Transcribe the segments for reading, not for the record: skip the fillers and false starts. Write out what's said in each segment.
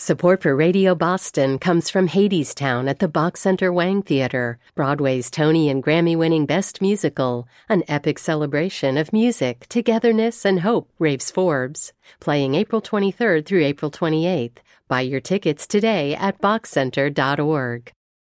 Support for Radio Boston comes from Hadestown at the Bach Center Wang Theater, Broadway's Tony and Grammy-winning Best Musical, an epic celebration of music, togetherness, and hope, raves Forbes. Playing April 23rd through April 28th. Buy your tickets today at bachcenter.org.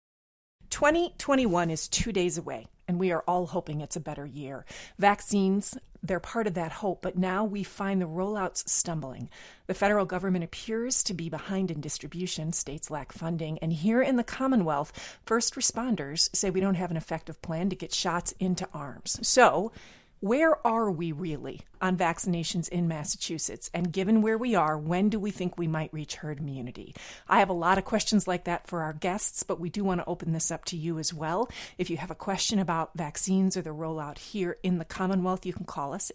2021 is 2 days away, and we are all hoping it's a better year. Vaccines, they're part of that hope, but now we find the rollouts stumbling. The federal government appears to be behind in distribution. States lack funding. And here in the Commonwealth, first responders say we don't have an effective plan to get shots into arms. So, where are we really on vaccinations in Massachusetts? And given where we are, when do we think we might reach herd immunity? I have a lot of questions like that for our guests, but we do want to open this up to you as well. If you have a question about vaccines or the rollout here in the Commonwealth, you can call us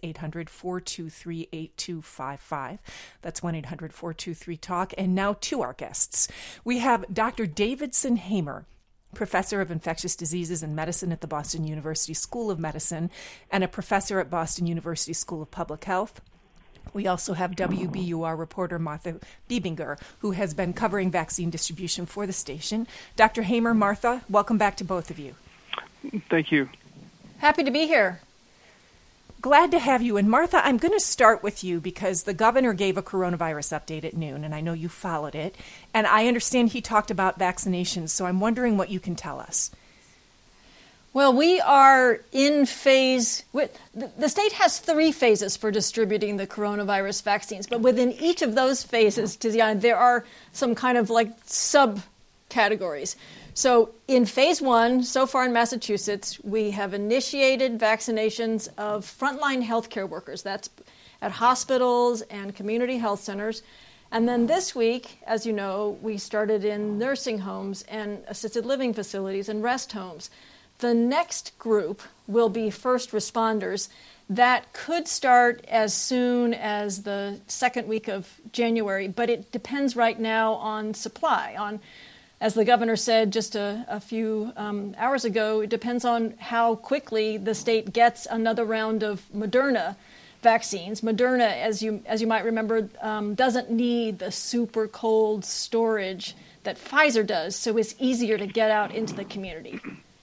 800-423-8255. That's 1-800-423-TALK. And now to our guests. We have Dr. Davidson Hamer, professor of infectious diseases and medicine at the Boston University School of Medicine and a professor at Boston University School of Public Health. We also have WBUR reporter Martha Biebinger, who has been covering vaccine distribution for the station. Dr. Hamer, Martha, welcome back to both of you. Thank you. Happy to be here. Glad to have you. And Martha, I'm going to start with you because the governor gave a coronavirus update at noon, and I know you followed it. And I understand he talked about vaccinations, so I'm wondering what you can tell us. Well, we are in phase. The state has 3 phases for distributing the coronavirus vaccines, but within each of those phases, Tiziana, there are some kind of like subcategories. So in phase 1, so far in Massachusetts, we have initiated vaccinations of frontline healthcare workers. That's at hospitals and community health centers. And then this week, as you know, we started in nursing homes and assisted living facilities and rest homes. The next group will be first responders. That could start as soon as the second week of January, but it depends right now on supply, as the governor said just a few hours ago, it depends on how quickly the state gets another round of Moderna vaccines. Moderna, as you might remember, doesn't need the super cold storage that Pfizer does, so it's easier to get out into the community.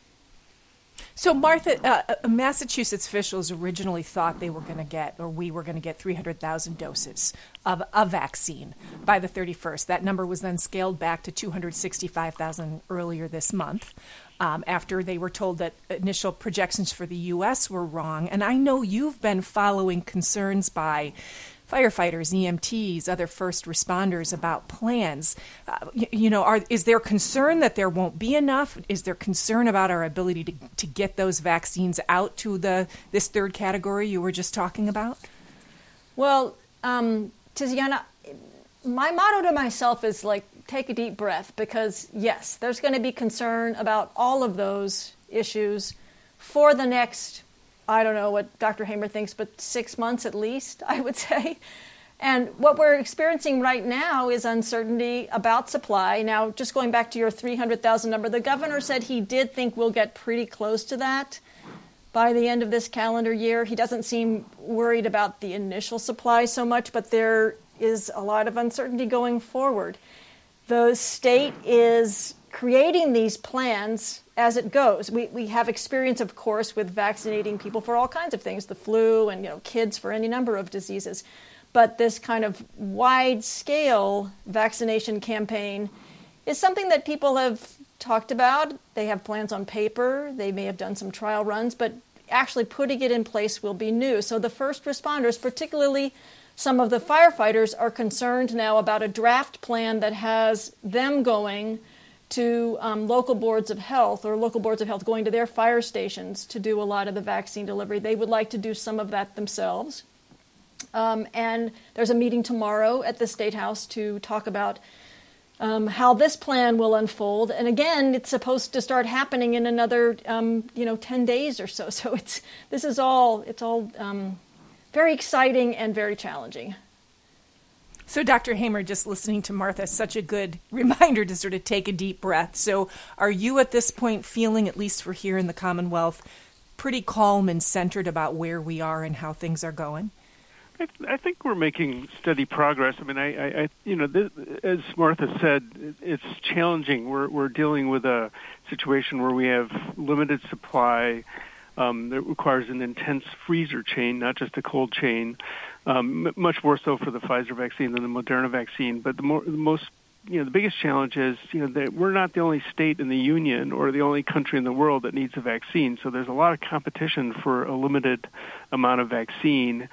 So, Martha, Massachusetts officials originally thought we were going to get 300,000 doses of a vaccine by the 31st. That number was then scaled back to 265,000 earlier this month after they were told that initial projections for the U.S. were wrong. And I know you've been following concerns by firefighters, EMTs, other first responders about plans. Is there concern that there won't be enough? Is there concern about our ability to get those vaccines out to this third category you were just talking about? Well, Tiziana, my motto to myself is take a deep breath, because yes, there's going to be concern about all of those issues for the next, I don't know what Dr. Hamer thinks, but 6 months at least, I would say. And what we're experiencing right now is uncertainty about supply. Now, just going back to your 300,000 number, the governor said he did think we'll get pretty close to that by the end of this calendar year. He doesn't seem worried about the initial supply so much, but there is a lot of uncertainty going forward. The state is creating these plans as it goes. We have experience, of course, with vaccinating people for all kinds of things, the flu and kids for any number of diseases. But this kind of wide-scale vaccination campaign is something that people have talked about. They have plans on paper. They may have done some trial runs, but actually putting it in place will be new. So the first responders, particularly some of the firefighters, are concerned now about a draft plan that has them going to local boards of health, or local boards of health going to their fire stations to do a lot of the vaccine delivery. They would like to do some of that themselves. And there's a meeting tomorrow at the State House to talk about how this plan will unfold. And again, it's supposed to start happening in another 10 days or so. So it's all very exciting and very challenging. So, Dr. Hamer, just listening to Martha, such a good reminder to sort of take a deep breath. So are you at this point feeling, at least for here in the Commonwealth, pretty calm and centered about where we are and how things are going? I think we're making steady progress. I mean, I this, as Martha said, it's challenging. We're dealing with a situation where we have limited supply that requires an intense freezer chain, not just a cold chain. Much more so for the Pfizer vaccine than the Moderna vaccine. But the biggest challenge is, that we're not the only state in the union or the only country in the world that needs a vaccine. So there's a lot of competition for a limited amount of vaccine.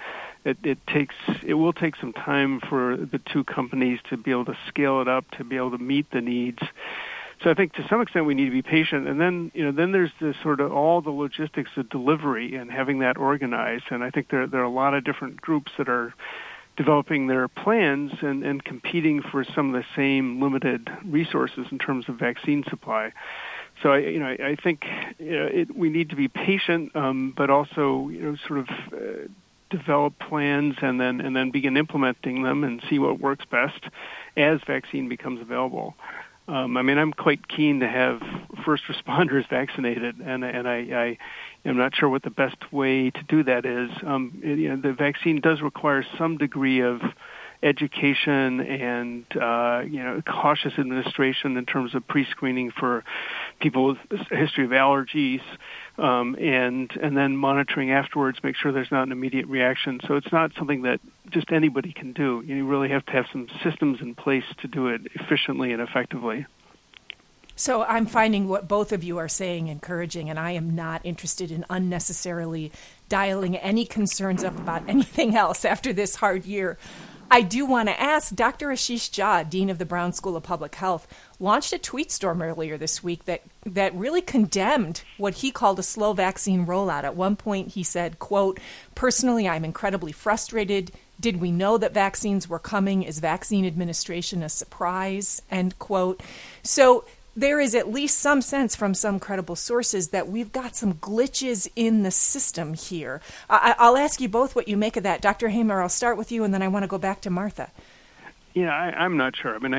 It will take some time for the two companies to be able to scale it up, to be able to meet the needs. So I think to some extent we need to be patient. And then, then there's this sort of all the logistics of delivery and having that organized. And I think there are a lot of different groups that are developing their plans and competing for some of the same limited resources in terms of vaccine supply. So I think we need to be patient, but also sort of develop plans and then begin implementing them and see what works best as vaccine becomes available. I'm quite keen to have first responders vaccinated, and I am not sure what the best way to do that is. The vaccine does require some degree of education and cautious administration in terms of pre-screening for people with a history of allergies, and then monitoring afterwards, make sure there's not an immediate reaction. So it's not something that just anybody can do. You really have to have some systems in place to do it efficiently and effectively. So I'm finding what both of you are saying encouraging, and I am not interested in unnecessarily dialing any concerns up about anything else after this hard year. I do want to ask, Dr. Ashish Jha, Dean of the Brown School of Public Health, launched a tweet storm earlier this week that really condemned what he called a slow vaccine rollout. At one point he said, quote, "Personally, I'm incredibly frustrated. Did we know that vaccines were coming? Is vaccine administration a surprise?" End quote. So there is at least some sense from some credible sources that we've got some glitches in the system here. I'll ask you both what you make of that. Dr. Hamer, I'll start with you, and then I want to go back to Martha. Yeah, I'm not sure. I mean,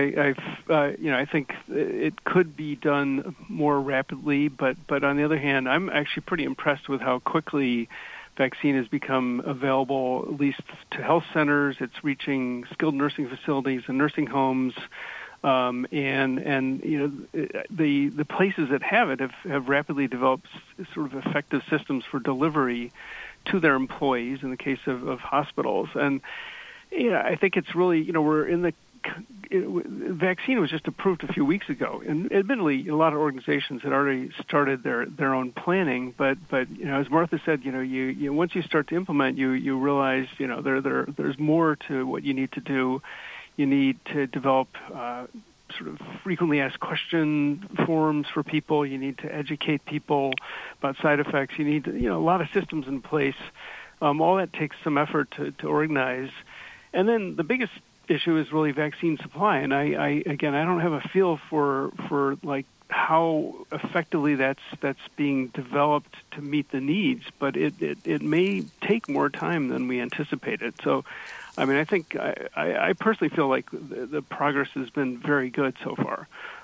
I think it could be done more rapidly, but on the other hand, I'm actually pretty impressed with how quickly vaccine has become available, at least to health centers. It's reaching skilled nursing facilities and nursing homes. The places that have it have rapidly developed sort of effective systems for delivery to their employees in the case of hospitals. And I think it's really, we're in the vaccine was just approved a few weeks ago, and admittedly a lot of organizations had already started their own planning, but as Martha said, you once you start to implement, you realize there's more to what you need to do. You need to develop sort of frequently asked question forms for people. You need to educate people about side effects. You need a lot of systems in place. All that takes some effort to organize. And then the biggest issue is really vaccine supply. And I don't have a feel for like how effectively that's being developed to meet the needs, but it may take more time than we anticipated. So, I mean, I think I personally feel like the progress has been very good so far,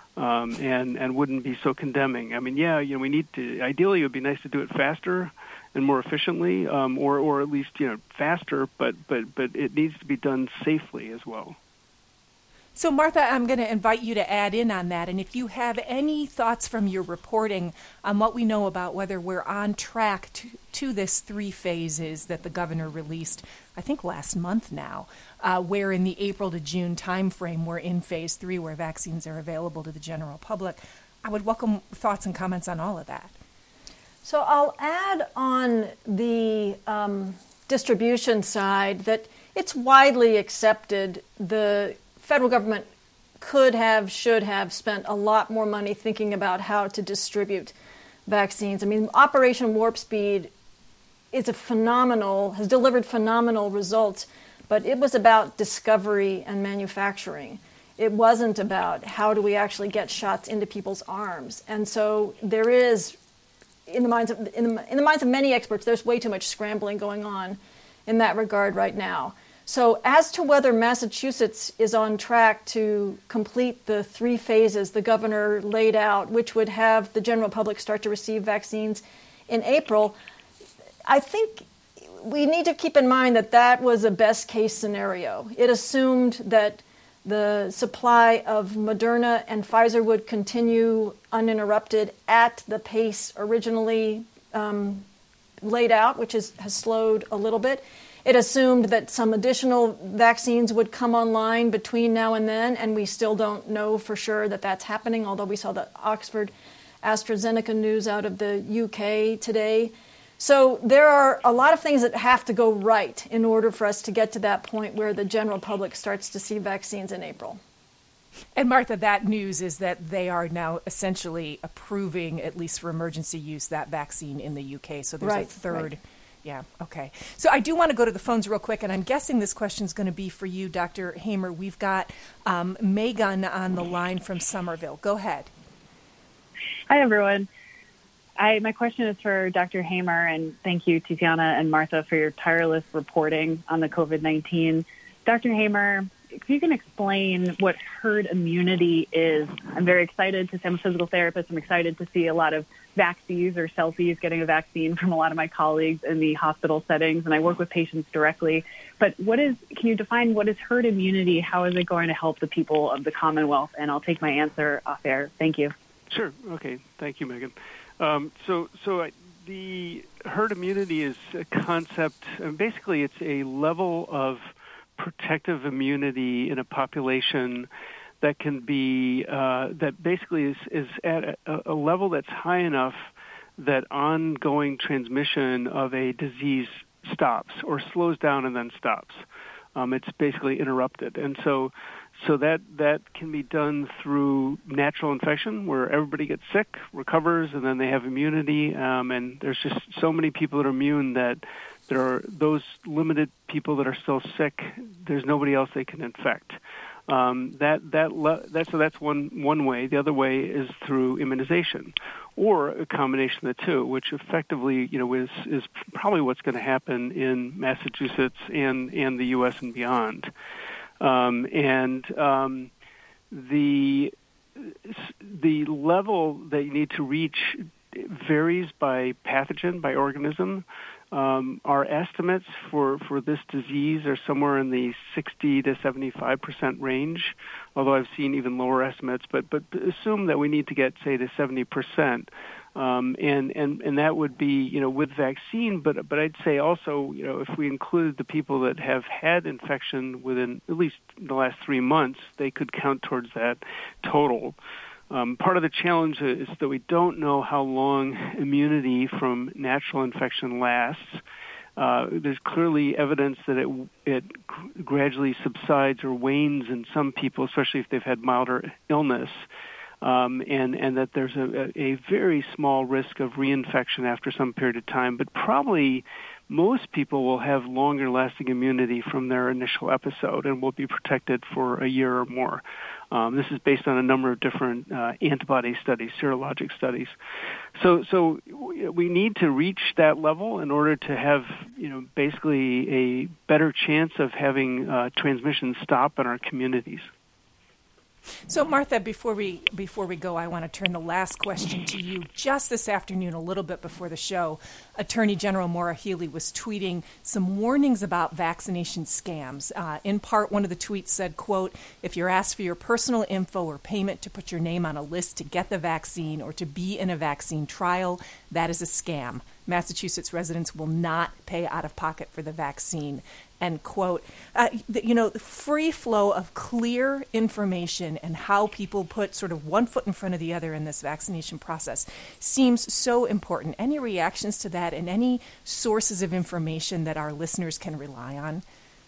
and wouldn't be so condemning. I mean, we need to. Ideally, it would be nice to do it faster and more efficiently, or at least faster. But it needs to be done safely as well. So, Martha, I'm going to invite you to add in on that. And if you have any thoughts from your reporting on what we know about whether we're on track to this 3 phases that the governor released, I think last month now, where in the April to June timeframe we're in phase 3 where vaccines are available to the general public, I would welcome thoughts and comments on all of that. So I'll add on the distribution side that it's widely accepted the federal government should have spent a lot more money thinking about how to distribute vaccines. I mean, Operation Warp Speed has delivered phenomenal results, but it was about discovery and manufacturing. It wasn't about how do we actually get shots into people's arms. And so there is, in the minds of many experts, there's way too much scrambling going on in that regard right now. So as to whether Massachusetts is on track to complete the 3 phases the governor laid out, which would have the general public start to receive vaccines in April, I think we need to keep in mind that that was a best case scenario. It assumed that the supply of Moderna and Pfizer would continue uninterrupted at the pace originally laid out, which has slowed a little bit. It assumed that some additional vaccines would come online between now and then, and we still don't know for sure that that's happening, although we saw the Oxford AstraZeneca news out of the UK today. So there are a lot of things that have to go right in order for us to get to that point where the general public starts to see vaccines in April. And Martha, that news is that they are now essentially approving, at least for emergency use, that vaccine in the UK. So there's a third. Right. Yeah, okay. So I do want to go to the phones real quick, and I'm guessing this question is going to be for you, Dr. Hamer. We've got Megan on the line from Somerville. Go ahead. Hi, everyone. My question is for Dr. Hamer, and thank you, Tiziana and Martha, for your tireless reporting on the COVID-19. Dr. Hamer, if you can explain what herd immunity is. I'm very excited to see, I'm a physical therapist. I'm excited to see a lot of vaxxees or selfies getting a vaccine from a lot of my colleagues in the hospital settings, and I work with patients directly. But can you define what is herd immunity? How is it going to help the people of the Commonwealth? And I'll take my answer off air. Thank you. Sure. Okay. Thank you, Megan. The herd immunity is a concept. Basically, it's a level of protective immunity in a population that can be that basically is at a level that's high enough that ongoing transmission of a disease stops or slows down and then stops. It's basically interrupted, and so that can be done through natural infection, where everybody gets sick, recovers, and then they have immunity. And there's just so many people that are immune that there are those limited people that are still sick. There's nobody else they can infect. That's one way. The other way is through immunization, or a combination of the two, which effectively, is probably what's going to happen in Massachusetts and the U.S. and beyond. The level that you need to reach varies by pathogen, by organism. Our estimates for this disease are somewhere in the 60 to 75% range, although I've seen even lower estimates. But assume that we need to get, say, to 70%, and that would be, with vaccine. But I'd say also, if we included the people that have had infection within at least the last 3 months, they could count towards that total. Part of the challenge is that we don't know how long immunity from natural infection lasts. There's clearly evidence that it gradually subsides or wanes in some people, especially if they've had milder illness, and that there's a very small risk of reinfection after some period of time. But probably most people will have longer-lasting immunity from their initial episode and will be protected for a year or more. This is based on a number of different antibody studies, serologic studies. So we need to reach that level in order to have, basically a better chance of having transmission stop in our communities. So, Martha, before we go, I want to turn the last question to you. Just this afternoon, a little bit before the show, Attorney General Maura Healey was tweeting some warnings about vaccination scams. In part, one of the tweets said, quote, "If you're asked for your personal info or payment to put your name on a list to get the vaccine or to be in a vaccine trial, that is a scam. Massachusetts residents will not pay out of pocket for the vaccine." End quote. The free flow of clear information and how people put sort of one foot in front of the other in this vaccination process seems so important. Any reactions to that and any sources of information that our listeners can rely on?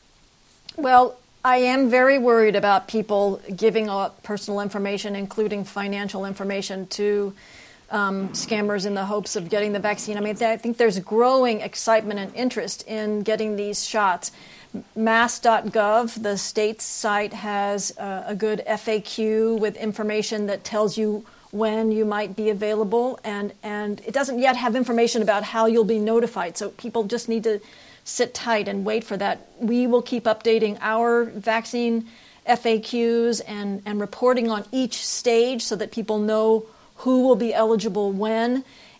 Well, I am very worried about people giving up personal information, including financial information, to scammers in the hopes of getting the vaccine. I mean, I think there's growing excitement and interest in getting these shots. Mass.gov, the state's site, has a good FAQ with information that tells you when you might be available, and it doesn't yet have information about how you'll be notified. So people just need to sit tight and wait for that. We will keep updating our vaccine FAQs and reporting on each stage so that people know who will be eligible when.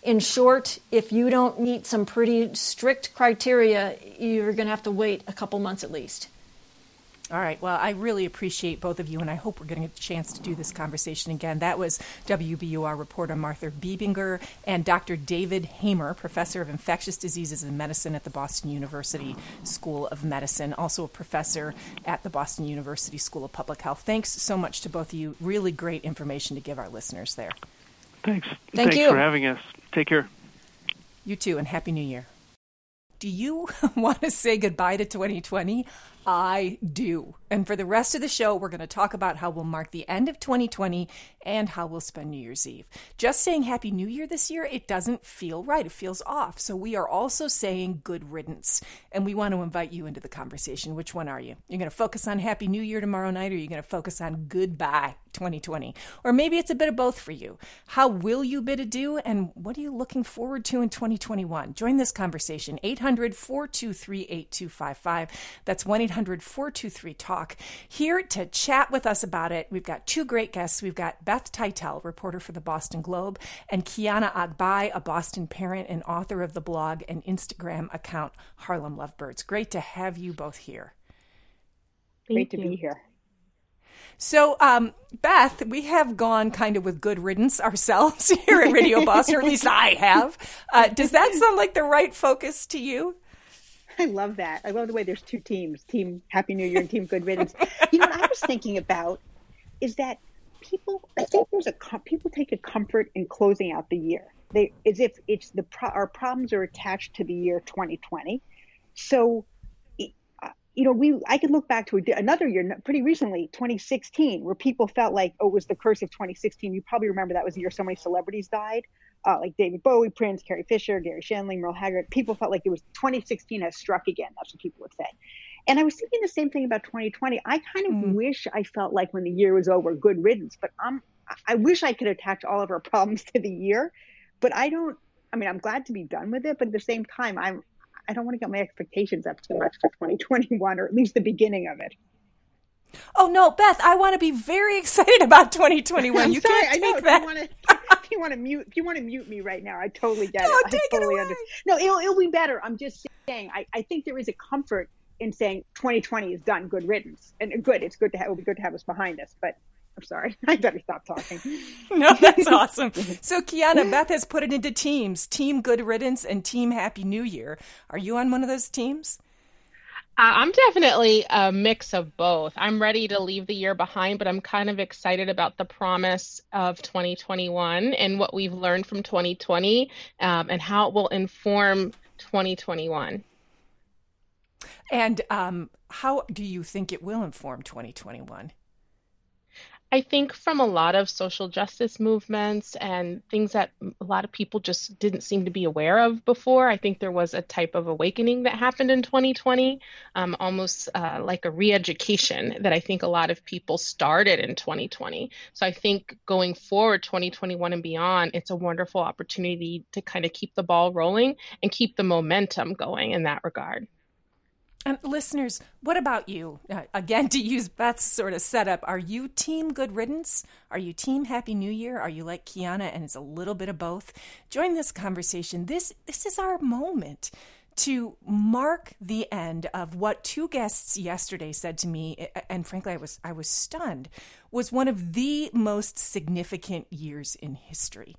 in short, if you don't meet some pretty strict criteria, you're going to have to wait a couple months at least. All right. Well, I really appreciate both of you, and I hope we're getting a chance to do this conversation again. That was WBUR reporter Martha Bebinger and Dr. David Hamer, professor of infectious diseases and medicine at the Boston University School of Medicine, also a professor at the Boston University School of Public Health. Thanks so much to both of you. Really great information to give our listeners there. Thanks. Thank you. Thanks for having us. Take care. You too, and Happy New Year. Do you want to say goodbye to 2020? I do. And for the rest of the show, we're going to talk about how we'll mark the end of 2020 and how we'll spend New Year's Eve. Just saying Happy New Year this year, it doesn't feel right. It feels off. So we are also saying good riddance. And we want to invite you into the conversation. Which one are you? You're going to focus on Happy New Year tomorrow night, or you're going to focus on goodbye 2020? Or maybe it's a bit of both for you. How will you bid adieu? And what are you looking forward to in 2021? Join this conversation. 800-423-8255. That's 1-800-423-TALK. Here to chat with us about it, we've got two great guests. We've got Beth Titel, reporter for the Boston Globe, and Kiana Agbai, a Boston parent and author of the blog and Instagram account Harlem Lovebirds. Great to have you both here. Great to be here. So, Beth, we have gone kind of with good riddance ourselves here at Radio Boston, or at least I have. Does that sound like the right focus to you? I love that. I love the way there's two teams, Team Happy New Year and Team Good Riddance. You know, what I was thinking about is that people take a comfort in closing out the year. As if it's our problems are attached to the year 2020. So, I could look back to another year pretty recently, 2016, where people felt like, it was the curse of 2016. You probably remember that was the year so many celebrities died. Like David Bowie, Prince, Carrie Fisher, Gary Shandling, Merle Haggard. People felt like it was 2016 has struck again. That's what people would say. And I was thinking the same thing about 2020. I kind of wish I felt like when the year was over, good riddance. But I wish I could attach all of our problems to the year. But I'm glad to be done with it. But at the same time, I don't want to get my expectations up too much for 2021, or at least the beginning of it. Oh, no, Beth, I want to be very excited about 2021. You sorry, can't take that. If you want to mute me right now, I totally get it. No, I take it away. No, it'll be better. I'm just saying, I think there is a comfort in saying 2020 is done, good riddance. And good, it will be good to have us behind us. But I'm sorry, I better stop talking. No, that's awesome. So, Kiana, Beth has put it into teams, Team Good Riddance and Team Happy New Year. Are you on one of those teams? I'm definitely a mix of both. I'm ready to leave the year behind, but I'm kind of excited about the promise of 2021 and what we've learned from 2020 and how it will inform 2021. And how do you think it will inform 2021? I think from a lot of social justice movements and things that a lot of people just didn't seem to be aware of before. I think there was a type of awakening that happened in 2020, almost like a re-education that I think a lot of people started in 2020. So I think going forward, 2021 and beyond, it's a wonderful opportunity to kind of keep the ball rolling and keep the momentum going in that regard. And listeners, what about you? Again, to use Beth's sort of setup, are you Team Good Riddance? Are you Team Happy New Year? Are you like Kiana and it's a little bit of both? Join this conversation. This is our moment to mark the end of what two guests yesterday said to me, and frankly, I was stunned, was one of the most significant years in history.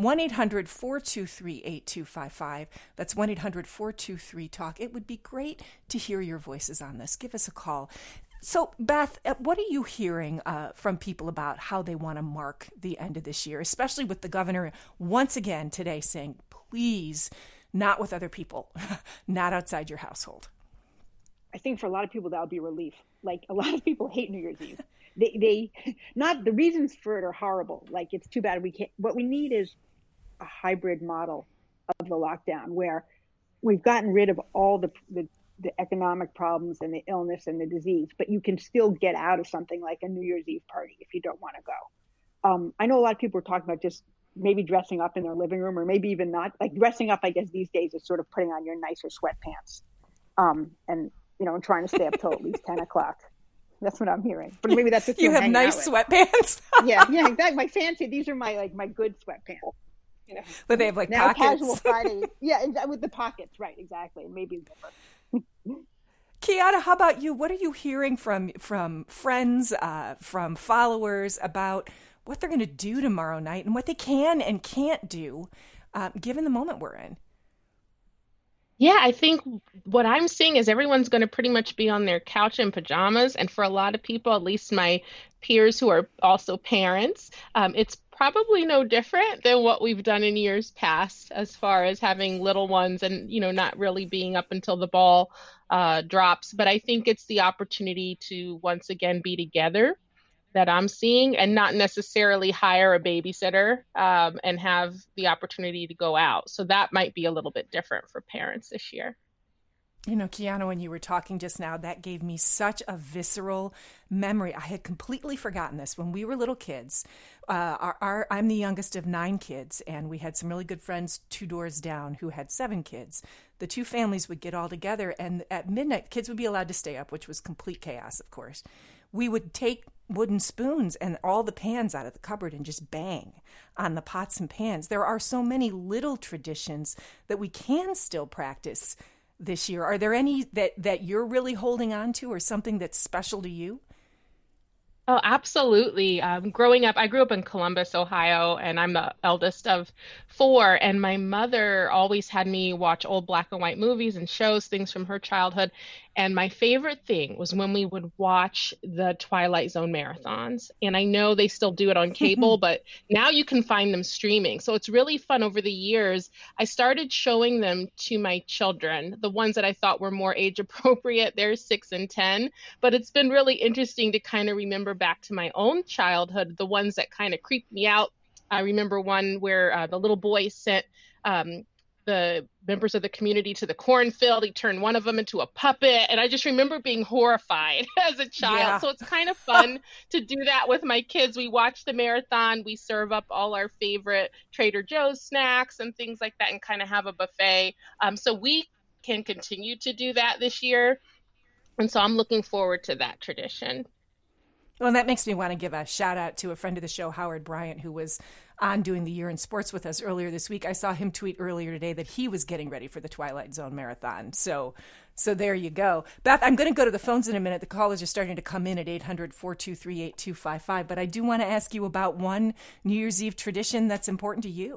1-800-423-8255. That's 1-800-423-TALK. It would be great to hear your voices on this. Give us a call. So, Beth, what are you hearing from people about how they want to mark the end of this year, especially with the governor once again today saying, please, not with other people, not outside your household? I think for a lot of people, that'll be relief. Like, a lot of people hate New Year's Eve. They not the reasons for it are horrible. Like, it's too bad we can't. What we need is a hybrid model of the lockdown where we've gotten rid of all the economic problems and the illness and the disease, but you can still get out of something like a New Year's Eve party if you don't want to go. I know a lot of people are talking about just maybe dressing up in their living room, or maybe even not. Like, dressing up, I guess these days is sort of putting on your nicer sweatpants, and trying to stay up till at least 10 o'clock. That's what I'm hearing. But maybe that's just you have nice sweatpants. yeah, exactly. My fancy. These are my good sweatpants. You know, But they have like now pockets. casual Friday. Yeah, with the pockets, right? Exactly. Maybe zipper. Kiana, how about you? What are you hearing from friends, from followers about what they're going to do tomorrow night and what they can and can't do, given the moment we're in? Yeah, I think what I'm seeing is everyone's going to pretty much be on their couch in pajamas. And for a lot of people, at least my peers who are also parents, it's probably no different than what we've done in years past as far as having little ones and, not really being up until the ball drops. But I think it's the opportunity to once again be together that I'm seeing and not necessarily hire a babysitter and have the opportunity to go out. So that might be a little bit different for parents this year. Kiana, when you were talking just now, that gave me such a visceral memory. I had completely forgotten this. When we were little kids, I'm the youngest of 9 kids, and we had some really good friends 2 doors down who had 7 kids. The 2 families would get all together, and at midnight, kids would be allowed to stay up, which was complete chaos, of course. We would take wooden spoons and all the pans out of the cupboard and just bang on the pots and pans. There are so many little traditions that we can still practice this year. Are there any that you're really holding on to or something that's special to you? Oh, absolutely. Growing up, I grew up in Columbus, Ohio, and I'm the eldest of 4. And my mother always had me watch old black and white movies and shows, things from her childhood. And my favorite thing was when we would watch the Twilight Zone marathons. And I know they still do it on cable, but now you can find them streaming. So it's really fun. Over the years, I started showing them to my children, the ones that I thought were more age appropriate. They're 6 and 10. But it's been really interesting to kind of remember back to my own childhood, the ones that kind of creeped me out. I remember one where the little boy sent the members of the community to the cornfield. He turned one of them into a puppet. And I just remember being horrified as a child. Yeah. So it's kind of fun to do that with my kids. We watch the marathon. We serve up all our favorite Trader Joe's snacks and things like that and kind of have a buffet. So we can continue to do that this year. And so I'm looking forward to that tradition. Well, and that makes me want to give a shout out to a friend of the show, Howard Bryant, who was on Doing the Year in Sports with us earlier this week. I saw him tweet earlier today that he was getting ready for the Twilight Zone marathon. So there you go. Beth, I'm going to go to the phones in a minute. The callers are starting to come in at 800-423-8255. But I do want to ask you about one New Year's Eve tradition that's important to you.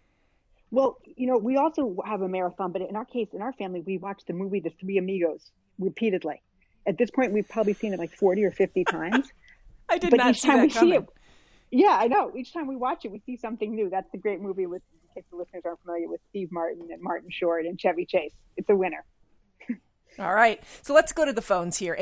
Well, we also have a marathon, but in our case, in our family, we watch the movie The Three Amigos repeatedly. At this point, we've probably seen it like 40 or 50 times. I did not see that coming. Yeah, I know. Each time we watch it, we see something new. That's the great movie with, in case the listeners aren't familiar, with Steve Martin and Martin Short and Chevy Chase. It's a winner. All right. So let's go to the phones here,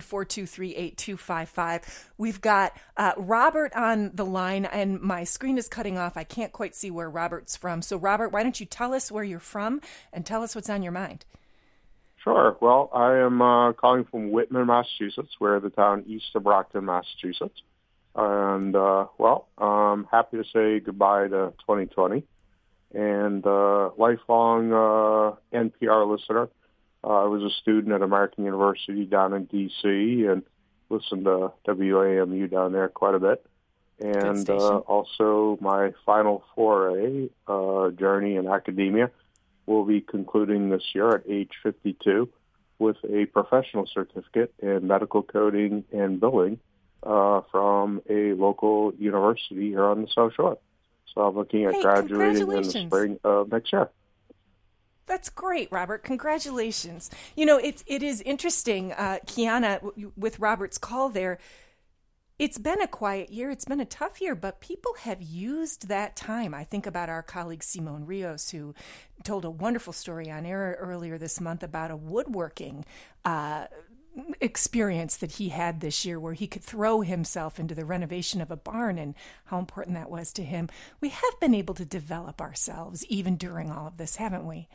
800-423-8255. We've got Robert on the line, and my screen is cutting off. I can't quite see where Robert's from. So, Robert, why don't you tell us where you're from and tell us what's on your mind? Sure. Well, I am calling from Whitman, Massachusetts. We're the town east of Brockton, Massachusetts. And, I'm happy to say goodbye to 2020. And lifelong NPR listener. I was a student at American University down in D.C. and listened to WAMU down there quite a bit. And also my final foray journey in academia will be concluding this year at age 52 with a professional certificate in medical coding and billing from a local university here on the South Shore. So I'm looking at graduating in the spring of next year. That's great, Robert. Congratulations. It is interesting, Kiana, with Robert's call there. It's been a quiet year. It's been a tough year, but people have used that time. I think about our colleague Simone Rios, who told a wonderful story on air earlier this month about a woodworking experience that he had this year where he could throw himself into the renovation of a barn and how important that was to him. We have been able to develop ourselves even during all of this, haven't we?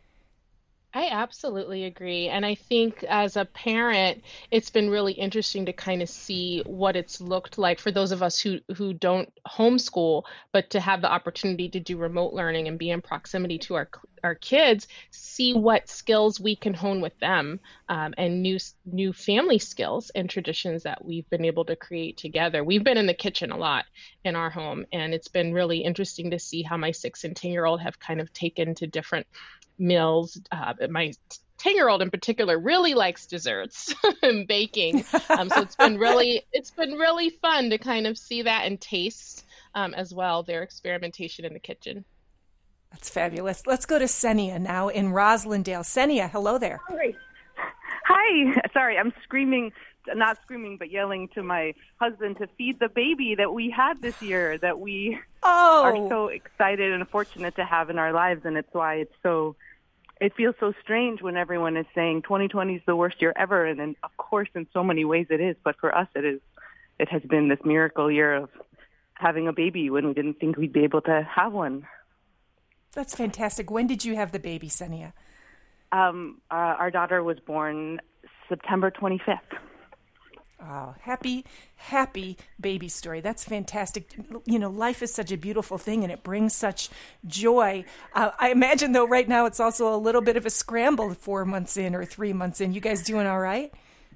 I absolutely agree. And I think as a parent, it's been really interesting to kind of see what it's looked like for those of us who don't homeschool, but to have the opportunity to do remote learning and be in proximity to our kids, see what skills we can hone with them, and new family skills and traditions that we've been able to create together. We've been in the kitchen a lot in our home, and it's been really interesting to see how my 6 and 10-year-old have kind of taken to different meals. My 10-year-old in particular really likes desserts and baking. So it's been really fun to kind of see that and taste as well their experimentation in the kitchen. That's fabulous. Let's go to Senia now in Roslindale. Senia, hello there. Hi. Sorry, I'm not screaming, but yelling to my husband to feed the baby that we had this year, that we are so excited and fortunate to have in our lives. And it's why it feels so strange when everyone is saying 2020 is the worst year ever. And then, of course, in so many ways it is. But for us, it has been this miracle year of having a baby when we didn't think we'd be able to have one. That's fantastic. When did you have the baby, Senia? Our daughter was born September 25th. Oh, happy baby story. That's fantastic. You know, life is such a beautiful thing and it brings such joy. I imagine, though, right now it's also a little bit of a scramble 4 months in or 3 months in. You guys doing all right?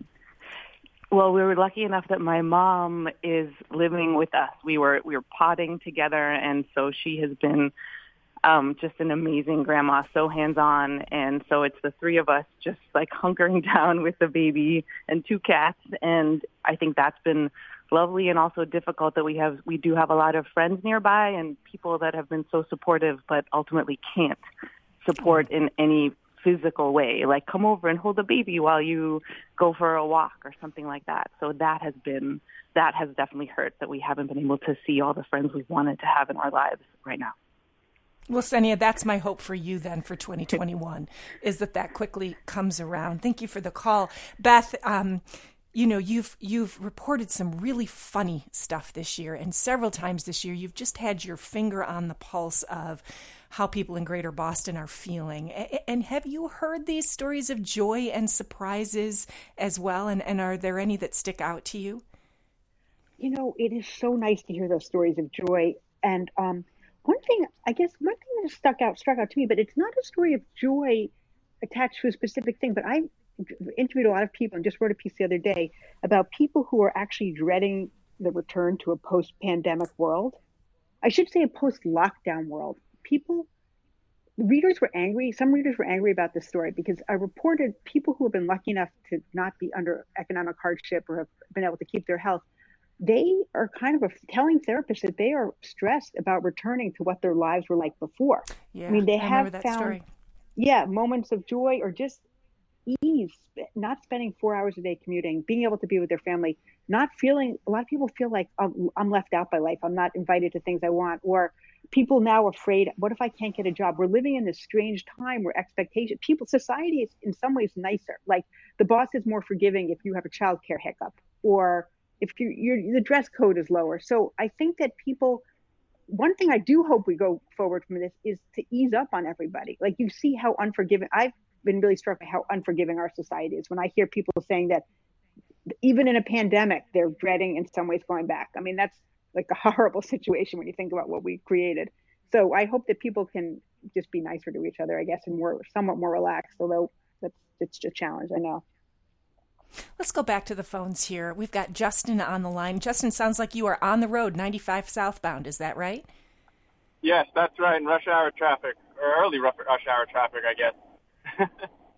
Well, we were lucky enough that my mom is living with us. We were potting together, and so she has been just an amazing grandma, so hands-on. And so it's the 3 of us just like hunkering down with the baby and 2 cats. And I think that's been lovely and also difficult that we do have a lot of friends nearby and people that have been so supportive, but ultimately can't support in any physical way, like come over and hold the baby while you go for a walk or something like that. So that has definitely hurt, that we haven't been able to see all the friends we've wanted to have in our lives right now. Well, Senia, that's my hope for you then for 2021, is that quickly comes around. Thank you for the call. Beth, you know, you've reported some really funny stuff this year, and several times this year you've just had your finger on the pulse of how people in Greater Boston are feeling. And have you heard these stories of joy and surprises as well? And are there any that stick out to you? You know, it is so nice to hear those stories of joy. And one thing that struck out to me, but it's not a story of joy attached to a specific thing, but I interviewed a lot of people and just wrote a piece the other day about people who are actually dreading the return to a post-pandemic world. I should say a post-lockdown world. Readers were angry. Some readers were angry about this story because I reported people who have been lucky enough to not be under economic hardship or have been able to keep their health. They are kind of telling therapists that they are stressed about returning to what their lives were like before. Yeah, I mean, they have that found, story. Moments of joy or just ease, not spending 4 hours a day commuting, being able to be with their family, not feeling, a lot of people feel like I'm left out by life. I'm not invited to things I want, or people now afraid, what if I can't get a job? We're living in this strange time where society is in some ways nicer. Like the boss is more forgiving if you have a childcare hiccup, or if the dress code is lower. So I think that one thing I do hope we go forward from this is to ease up on everybody. Like you see how unforgiving, I've been really struck by how unforgiving our society is when I hear people saying that even in a pandemic, they're dreading in some ways going back. I mean, that's like a horrible situation when you think about what we created. So I hope that people can just be nicer to each other, I guess, and somewhat more relaxed, although it's a challenge, I know. Let's go back to the phones here. We've got Justin on the line. Justin, sounds like you are on the road, 95 southbound. Is that right? Yes, that's right, in rush hour traffic, or early rush hour traffic, I guess.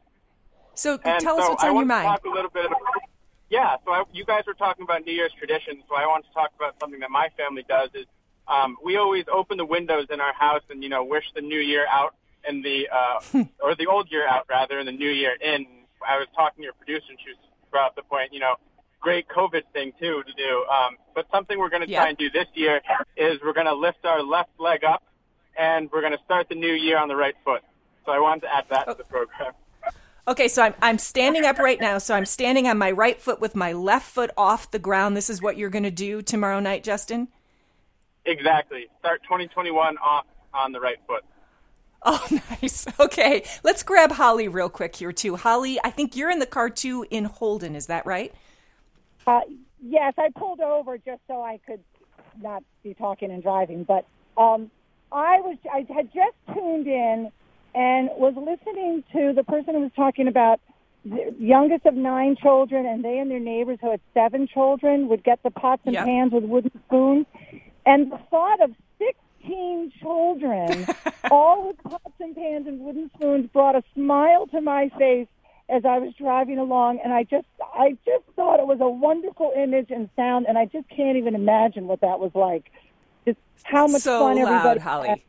So tell us what's on your mind. Talk a little bit you guys were talking about New Year's traditions, so I want to talk about something that my family does is we always open the windows in our house and, wish the new year out and or the old year out, rather, and the new year in. I was talking to your producer, and she brought up the point, great COVID thing, too, to do. But something we're going to try and do this year is we're going to lift our left leg up, and we're going to start the new year on the right foot. So I wanted to add that to the program. Okay, so I'm standing up right now. So I'm standing on my right foot with my left foot off the ground. This is what you're going to do tomorrow night, Justin? Exactly. Start 2021 off on the right foot. Oh, nice. Okay, let's grab Holly real quick here, too. Holly, I think you're in the car, too, in Holden. Is that right? Yes, I pulled over just so I could not be talking and driving. But I had just tuned in and was listening to the person who was talking about the youngest of 9 children, and they and their neighbors who had 7 children would get the pots and pans with wooden spoons. And the thought of 16 children, all with pots and pans and wooden spoons, brought a smile to my face as I was driving along. And I just thought it was a wonderful image and sound, and I just can't even imagine what that was like. Just how much fun everybody Holly.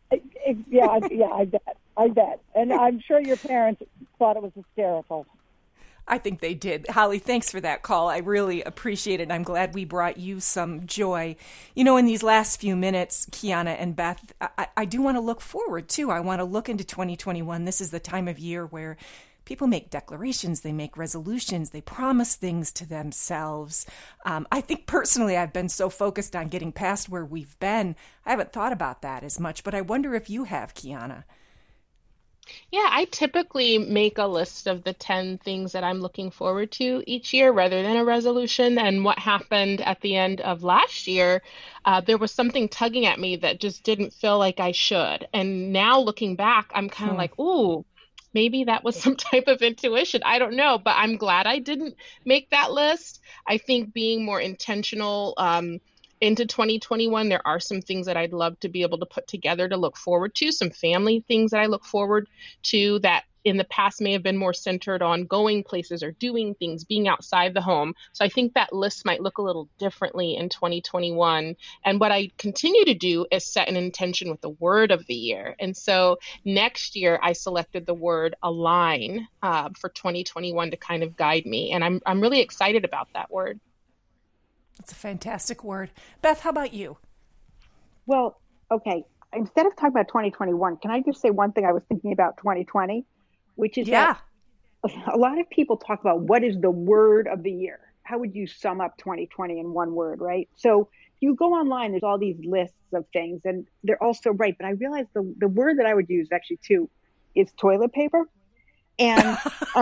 I bet. And I'm sure your parents thought it was hysterical. I think they did. Holly, thanks for that call. I really appreciate it. I'm glad we brought you some joy. You know, in these last few minutes, Kiana and Beth, I do want to look forward, too. I want to look into 2021. This is the time of year where people make declarations, they make resolutions, they promise things to themselves. I think personally I've been so focused on getting past where we've been, I haven't thought about that as much, but I wonder if you have, Kiana. Yeah, I typically make a list of the 10 things that I'm looking forward to each year rather than a resolution. And what happened at the end of last year, there was something tugging at me that just didn't feel like I should. And now looking back, I'm kind of like, ooh, maybe that was some type of intuition. I don't know, but I'm glad I didn't make that list. I think being more intentional into 2021, there are some things that I'd love to be able to put together to look forward to, some family things that I look forward to that in the past may have been more centered on going places or doing things, being outside the home. So I think that list might look a little differently in 2021. And what I continue to do is set an intention with the word of the year. And so next year, I selected the word align for 2021 to kind of guide me. And I'm really excited about that word. That's a fantastic word. Beth, how about you? Well, okay. Instead of talking about 2021, can I just say one thing I was thinking about 2020, which is that a lot of people talk about what is the word of the year. How would you sum up 2020 in one word, right? So you go online, there's all these lists of things, and they're all so right. But I realized the word that I would use actually too is toilet paper. And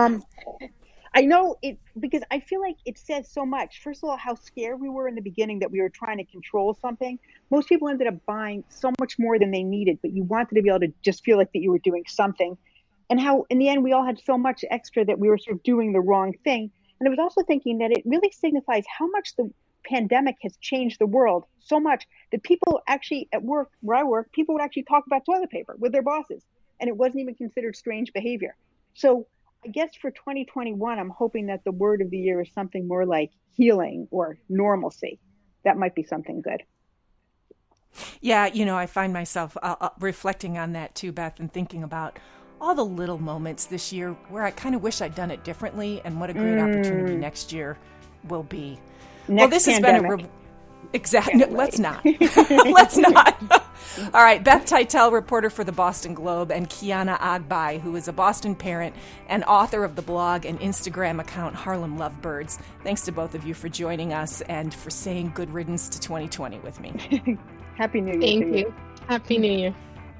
I know it because I feel like it says so much. First of all, how scared we were in the beginning that we were trying to control something. Most people ended up buying so much more than they needed, but you wanted to be able to just feel like that you were doing something. And how in the end we all had so much extra that we were sort of doing the wrong thing. And I was also thinking that it really signifies how much the pandemic has changed the world so much that people actually at work, where I work, people would actually talk about toilet paper with their bosses. And it wasn't even considered strange behavior. So I guess for 2021, I'm hoping that the word of the year is something more like healing or normalcy. That might be something good. Yeah, you know, I find myself reflecting on that too, Beth, and thinking about all the little moments this year where I kind of wish I'd done it differently, and what a great opportunity next year will be. This pandemic. Has been exactly. Let's not. Let's not. All right, Beth Titel, reporter for the Boston Globe, and Kiana Agbai, who is a Boston parent and author of the blog and Instagram account Harlem Lovebirds. Thanks to both of you for joining us and for saying good riddance to 2020 with me. Happy New Year. Thank you. Happy New Year.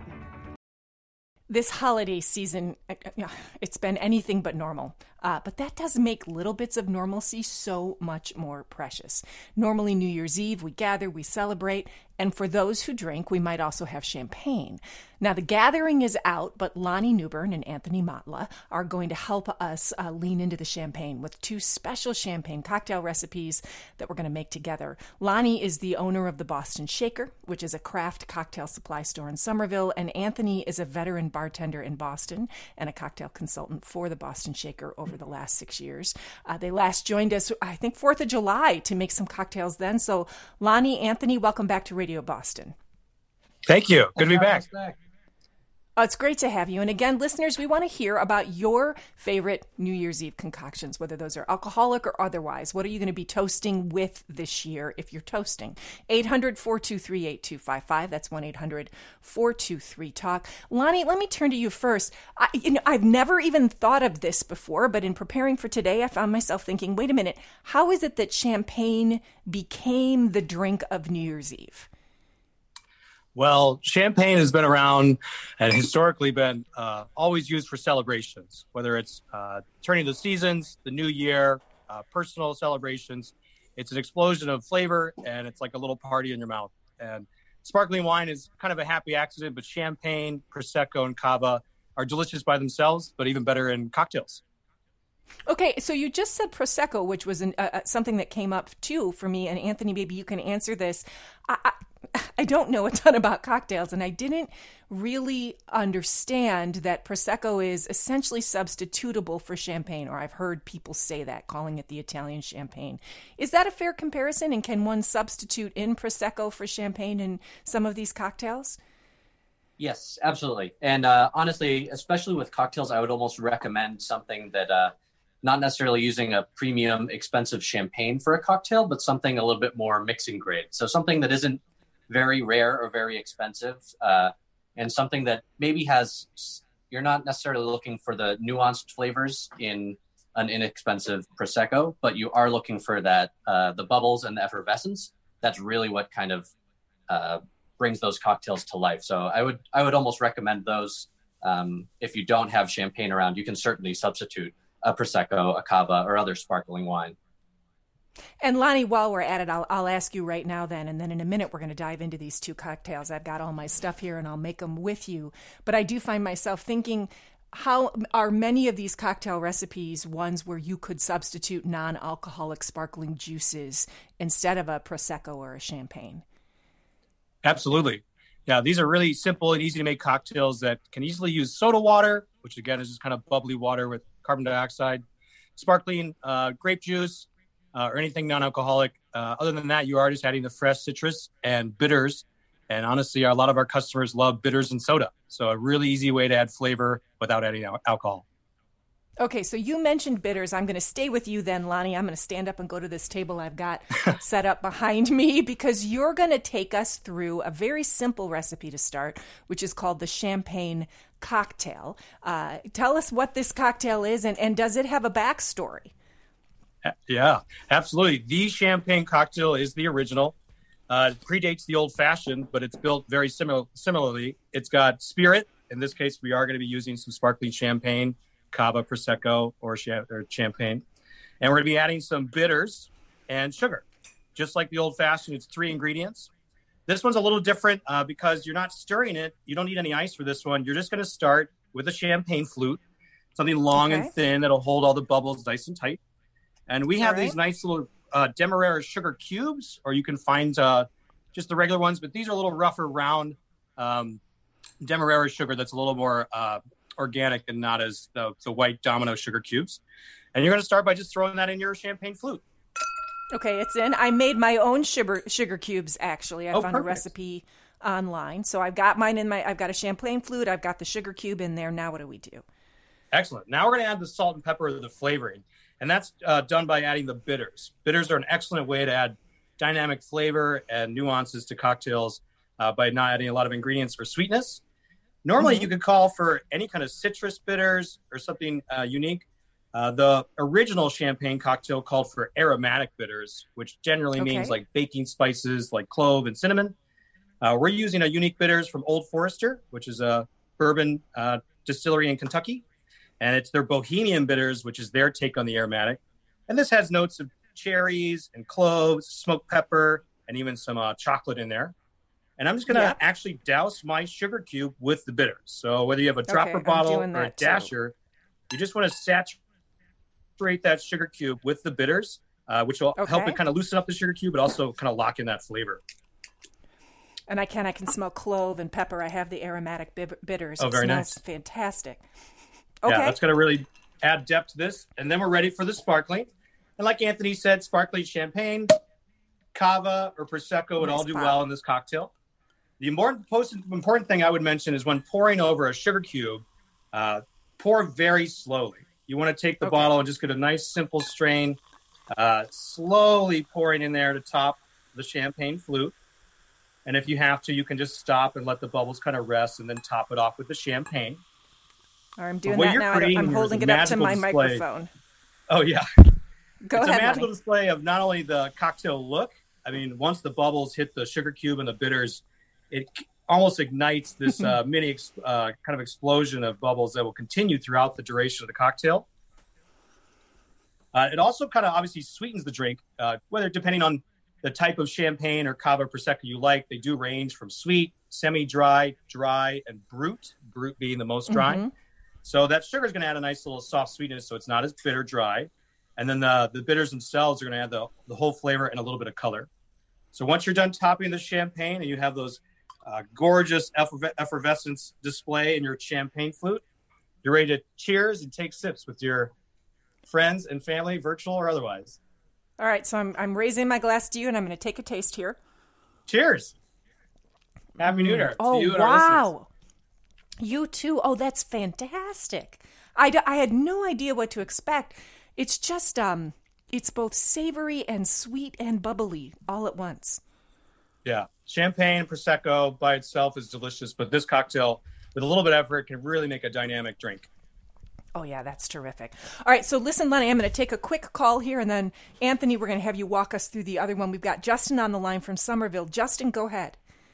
This holiday season, it's been anything but normal. But that does make little bits of normalcy so much more precious. Normally, New Year's Eve, we gather, we celebrate, and for those who drink, we might also have champagne. Now, the gathering is out, but Lonnie Newbern and Anthony Matla are going to help us lean into the champagne with 2 special champagne cocktail recipes that we're going to make together. Lonnie is the owner of the Boston Shaker, which is a craft cocktail supply store in Somerville, and Anthony is a veteran bartender in Boston and a cocktail consultant for the Boston Shaker over the last 6 years. They last joined us, I think, 4th of July to make some cocktails then. So, Lonnie, Anthony, welcome back to Radio Boston. Thank you. Good to be back. It's great to have you. And again, listeners, we want to hear about your favorite New Year's Eve concoctions, whether those are alcoholic or otherwise. What are you going to be toasting with this year if you're toasting? 800-423-8255. That's 1-800-423-TALK. Lonnie, let me turn to you first. I've never even thought of this before, but in preparing for today, I found myself thinking, wait a minute, how is it that champagne became the drink of New Year's Eve? Well, champagne has been around and historically been always used for celebrations, whether it's turning the seasons, the new year, personal celebrations. It's an explosion of flavor, and it's like a little party in your mouth. And sparkling wine is kind of a happy accident, but champagne, Prosecco, and Cava are delicious by themselves, but even better in cocktails. Okay, so you just said Prosecco, which was something that came up too for me. And Anthony, maybe you can answer this. I don't know a ton about cocktails, and I didn't really understand that Prosecco is essentially substitutable for champagne, or I've heard people say that, calling it the Italian champagne. Is that a fair comparison, and can one substitute in Prosecco for champagne in some of these cocktails? Yes, absolutely. And honestly, especially with cocktails, I would almost recommend something that not necessarily using a premium, expensive champagne for a cocktail, but something a little bit more mixing grade. So something that isn't very rare or very expensive, and something that maybe you're not necessarily looking for the nuanced flavors in an inexpensive Prosecco, but you are looking for that, the bubbles and the effervescence. That's really what kind of brings those cocktails to life. So I would almost recommend those. If you don't have champagne around, you can certainly substitute a Prosecco, a Cava, or other sparkling wine. And Lonnie, while we're at it, I'll ask you right now then, and then in a minute we're going to dive into these two cocktails. I've got all my stuff here and I'll make them with you. But I do find myself thinking, how are many of these cocktail recipes ones where you could substitute non-alcoholic sparkling juices instead of a Prosecco or a champagne? Absolutely. Yeah, these are really simple and easy to make cocktails that can easily use soda water, which again is just kind of bubbly water with carbon dioxide, sparkling grape juice, or anything non-alcoholic. Other than that, you are just adding the fresh citrus and bitters. And honestly, a lot of our customers love bitters and soda. So a really easy way to add flavor without adding alcohol. Okay, so you mentioned bitters. I'm going to stay with you then, Lonnie. I'm going to stand up and go to this table I've got set up behind me, because you're going to take us through a very simple recipe to start, which is called the champagne cocktail. Tell us what this cocktail is, and does it have a backstory? Yeah, absolutely. The champagne cocktail is the original. It predates the old fashioned, but it's built very similarly. It's got spirit. In this case, we are going to be using some sparkling champagne, Cava, Prosecco, or champagne. And we're going to be adding some bitters and sugar. Just like the old fashioned, it's 3 ingredients. This one's a little different because you're not stirring it. You don't need any ice for this one. You're just going to start with a champagne flute, something long and thin that'll hold all the bubbles nice and tight. And we have these nice little Demerara sugar cubes, or you can find just the regular ones, but these are a little rougher, round Demerara sugar that's a little more organic and not as the white Domino sugar cubes. And you're going to start by just throwing that in your champagne flute. Okay, it's in. I made my own sugar cubes, actually. I found perfect. a recipe online. So I've got mine I've got a champagne flute. I've got the sugar cube in there. Now what do we do? Excellent. Now we're going to add the salt and pepper, the flavoring. And that's done by adding the bitters. Bitters are an excellent way to add dynamic flavor and nuances to cocktails by not adding a lot of ingredients for sweetness. Normally, you could call for any kind of citrus bitters or something unique. The original champagne cocktail called for aromatic bitters, which generally means like baking spices like clove and cinnamon. We're using a unique bitters from Old Forester, which is a bourbon distillery in Kentucky. And it's their Bohemian bitters, which is their take on the aromatic. And this has notes of cherries and cloves, smoked pepper, and even some chocolate in there. And I'm just going to actually douse my sugar cube with the bitters. So whether you have a dropper bottle or a dasher, you just want to saturate that sugar cube with the bitters, which will help it kind of loosen up the sugar cube, but also kind of lock in that flavor. And I can smell clove and pepper. I have the aromatic bitters. Oh, very nice. It smells fantastic. Okay. Yeah, that's going to really add depth to this. And then we're ready for the sparkling. And like Anthony said, sparkling champagne, Cava, or Prosecco would all do well in this cocktail. The most important thing I would mention is when pouring over a sugar cube, pour very slowly. You want to take the bottle and just get a nice, simple strain, slowly pouring in there to top the champagne flute. And if you have to, you can just stop and let the bubbles kind of rest and then top it off with the champagne. I'm doing that now. I'm holding it up to my microphone. Oh, yeah. Go ahead, It's a magical display of not only the cocktail look. I mean, once the bubbles hit the sugar cube and the bitters, it almost ignites this mini kind of explosion of bubbles that will continue throughout the duration of the cocktail. It also kind of obviously sweetens the drink, whether depending on the type of champagne or Cava Prosecco you like. They do range from sweet, semi-dry, dry, and brut being the most dry. So that sugar is going to add a nice little soft sweetness, so it's not as bitter dry. And then the bitters themselves are going to add the whole flavor and a little bit of color. So once you're done topping the champagne and you have those gorgeous effervescence display in your champagne flute, you're ready to cheers and take sips with your friends and family, virtual or otherwise. All right, so I'm raising my glass to you, and I'm going to take a taste here. Cheers. Happy New Year to you and our listeners. You too. Oh, that's fantastic. I had no idea what to expect. It's just, it's both savory and sweet and bubbly all at once. Yeah. Champagne and Prosecco by itself is delicious, but this cocktail, with a little bit of effort, can really make a dynamic drink. Oh, yeah, that's terrific. All right, so listen, Lenny, I'm going to take a quick call here, and then, Anthony, we're going to have you walk us through the other one. We've got Justin on the line from Somerville. Justin, go ahead.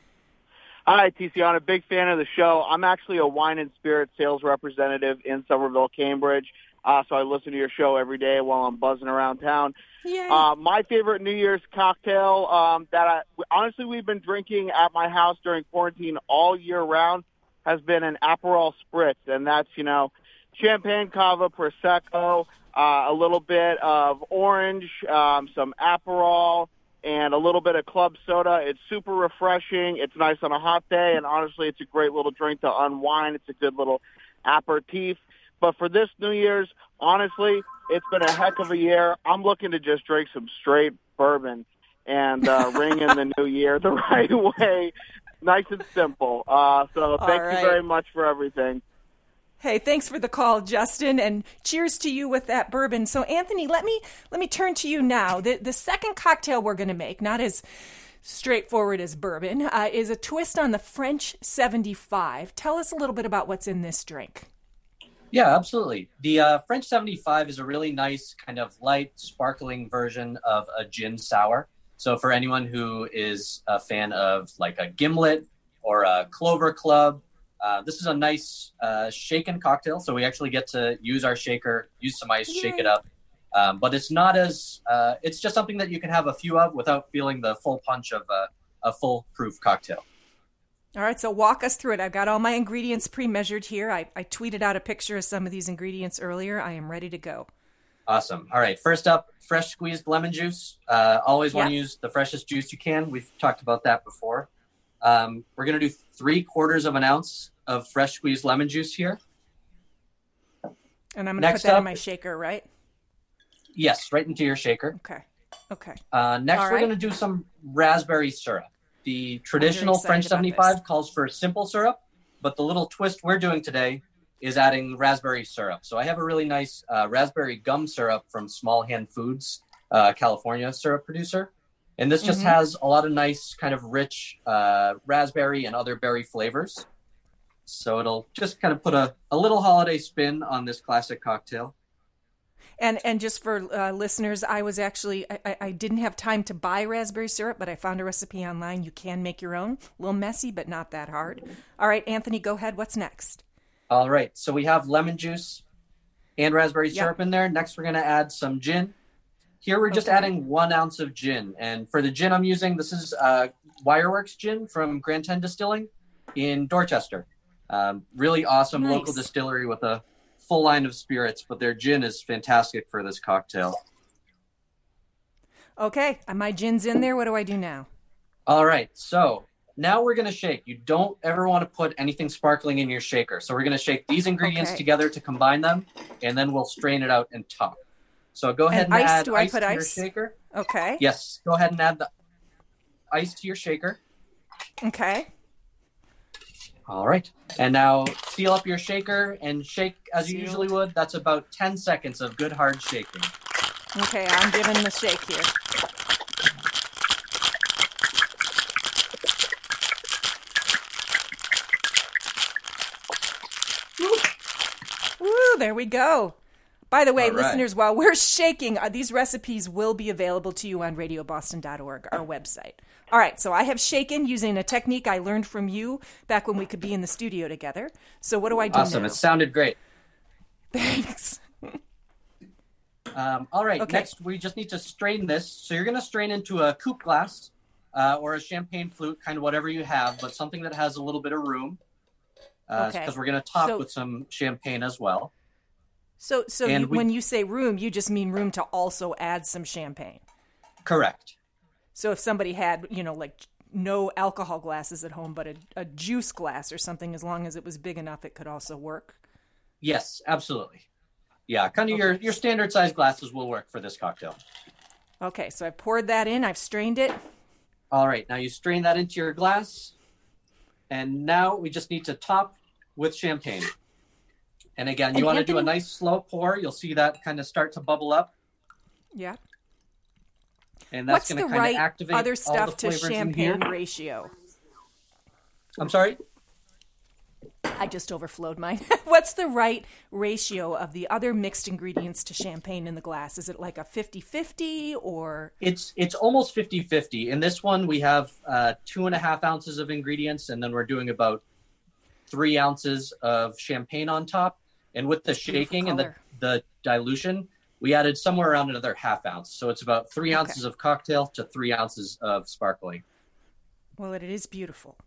Hi, Tiziana. Big fan of the show. I'm actually a wine and spirit sales representative in Somerville, Cambridge, so I listen to your show every day while I'm buzzing around town. My favorite New Year's cocktail honestly we've been drinking at my house during quarantine all year round has been an Aperol Spritz, and that's, champagne, cava, Prosecco, a little bit of orange, some Aperol, and a little bit of club soda. It's super refreshing. It's nice on a hot day, and honestly, it's a great little drink to unwind. It's a good little aperitif. But for this New Year's, honestly, it's been a heck of a year. I'm looking to just drink some straight bourbon and ring in the new year the right way, nice and simple. So thank you very much for everything. Hey, thanks for the call, Justin, and cheers to you with that bourbon. So, Anthony, let me turn to you now. The second cocktail we're going to make, not as straightforward as bourbon, is a twist on the French 75. Tell us a little bit about what's in this drink. Yeah, absolutely. The French 75 is a really nice kind of light, sparkling version of a gin sour. So for anyone who is a fan of like a Gimlet or a Clover Club, this is a nice shaken cocktail. So we actually get to use our shaker, use some ice, shake it up. But it's not as, it's just something that you can have a few of without feeling the full punch of a full-proof cocktail. All right, so walk us through it. I've got all my ingredients pre-measured here. I tweeted out a picture of some of these ingredients earlier. I am ready to go. Awesome. All right, first up, fresh squeezed lemon juice. Always want to use the freshest juice you can. We've talked about that before. We're going to do 3/4 of an ounce of fresh squeezed lemon juice here. And I'm going to put that in my shaker, right? Yes, right into your shaker. Okay. Next, we're going to do some raspberry syrup. The traditional French 75 calls for simple syrup, but the little twist we're doing today is adding raspberry syrup. So I have a really nice raspberry gum syrup from Small Hand Foods, California syrup producer. And this just has a lot of nice kind of rich raspberry and other berry flavors. So it'll just kind of put a little holiday spin on this classic cocktail. And just for listeners, I was actually, I didn't have time to buy raspberry syrup, but I found a recipe online. You can make your own. A little messy, but not that hard. All right, Anthony, go ahead. What's next? All right, so we have lemon juice and raspberry syrup in there. Next, we're going to add some gin. Here, we're just adding 1 ounce of gin. And for the gin I'm using, this is Wireworks gin from Grand 10 Distilling in Dorchester. Really awesome local distillery with a full line of spirits, but their gin is fantastic for this cocktail. Okay, my gin's in there. What do I do now? All right, so now we're going to shake. You don't ever want to put anything sparkling in your shaker. So we're going to shake these ingredients together to combine them, and then we'll strain it out and top. So go ahead and add ice to your shaker. Okay. Yes, go ahead and add the ice to your shaker. Okay. All right. And now seal up your shaker and shake as you usually would. That's about 10 seconds of good hard shaking. Okay, I'm giving the shake here. Woo, there we go. By the way, listeners, while we're shaking, these recipes will be available to you on radioboston.org, our website. All right, so I have shaken using a technique I learned from you back when we could be in the studio together. So what do I do now? Awesome, it sounded great. Thanks. All right, next we just need to strain this. So you're going to strain into a coupe glass or a champagne flute, kind of whatever you have, but something that has a little bit of room. because we're going to top with some champagne as well. So when you say room, you just mean room to also add some champagne. Correct. So if somebody had, like no alcohol glasses at home, but a juice glass or something, as long as it was big enough, it could also work. Yes, absolutely. Yeah, kind of your standard size glasses will work for this cocktail. Okay, so I poured that in. I've strained it. All right, now you strain that into your glass. And now we just need to top with champagne. And again, you want to do a nice slow pour. You'll see that kind of start to bubble up. Yeah. And that's going to kind of activate other all stuff the to flavors champagne in here. ratio? I'm sorry? I just overflowed mine. What's the right ratio of the other mixed ingredients to champagne in the glass? Is it like a 50-50 or? It's almost 50-50. In this one, we have 2.5 ounces of ingredients, and then we're doing about 3 ounces of champagne on top. And with the shaking and the dilution, we added somewhere around another 1/2 ounce. So it's about 3 ounces of cocktail to 3 ounces of sparkling. Well, it is beautiful.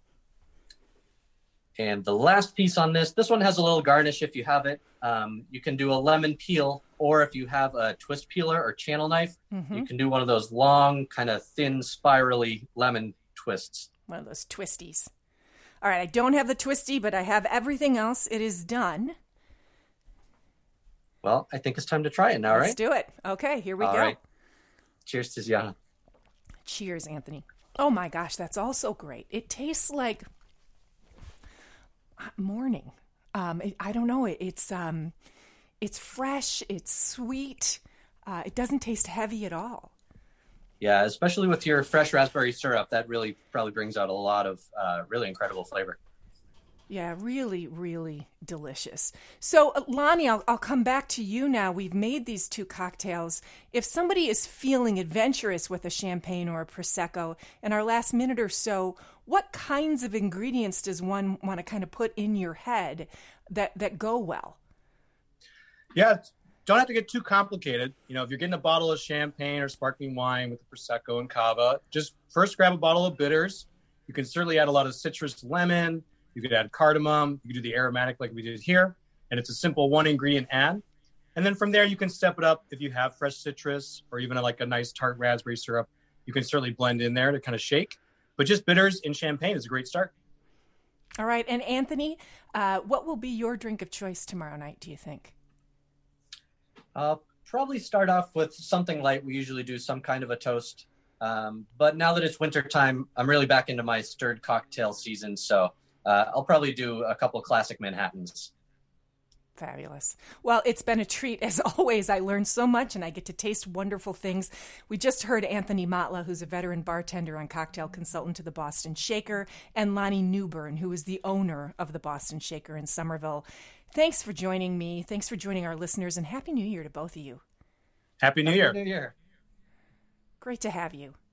And the last piece on this one has a little garnish if you have it. You can do a lemon peel, or if you have a twist peeler or channel knife, you can do one of those long, kind of thin, spirally lemon twists. One of those twisties. All right, I don't have the twisty, but I have everything else. It is done. Well, I think it's time to try it now, right? Let's do it. Okay, here we go. Right. Cheers, Tiziana. Cheers, Anthony. Oh my gosh, that's also great. It tastes like morning. I don't know. It's fresh. It's sweet. It doesn't taste heavy at all. Yeah, especially with your fresh raspberry syrup, that really probably brings out a lot of really incredible flavor. Yeah, really, really delicious. So, Lonnie, I'll come back to you now. We've made these 2 cocktails. If somebody is feeling adventurous with a champagne or a Prosecco in our last minute or so, what kinds of ingredients does one want to kind of put in your head that go well? Yeah, don't have to get too complicated. If you're getting a bottle of champagne or sparkling wine with a Prosecco and Cava, just first grab a bottle of bitters. You can certainly add a lot of citrus, lemon. You could add cardamom. You could do the aromatic like we did here. And it's a simple 1-ingredient add. And then from there, you can step it up if you have fresh citrus or even like a nice tart raspberry syrup. You can certainly blend in there to kind of shake. But just bitters in champagne is a great start. All right. And Anthony, what will be your drink of choice tomorrow night, do you think? I'll probably start off with something light. We usually do some kind of a toast. But now that it's wintertime, I'm really back into my stirred cocktail season. So I'll probably do a couple classic Manhattans. Fabulous. Well, it's been a treat as always. I learned so much and I get to taste wonderful things. We just heard Anthony Matla, who's a veteran bartender and cocktail consultant to the Boston Shaker, and Lonnie Newbern, who is the owner of the Boston Shaker in Somerville. Thanks for joining me. Thanks for joining our listeners, and Happy New Year to both of you. Happy New Year. Happy New Year. Great to have you.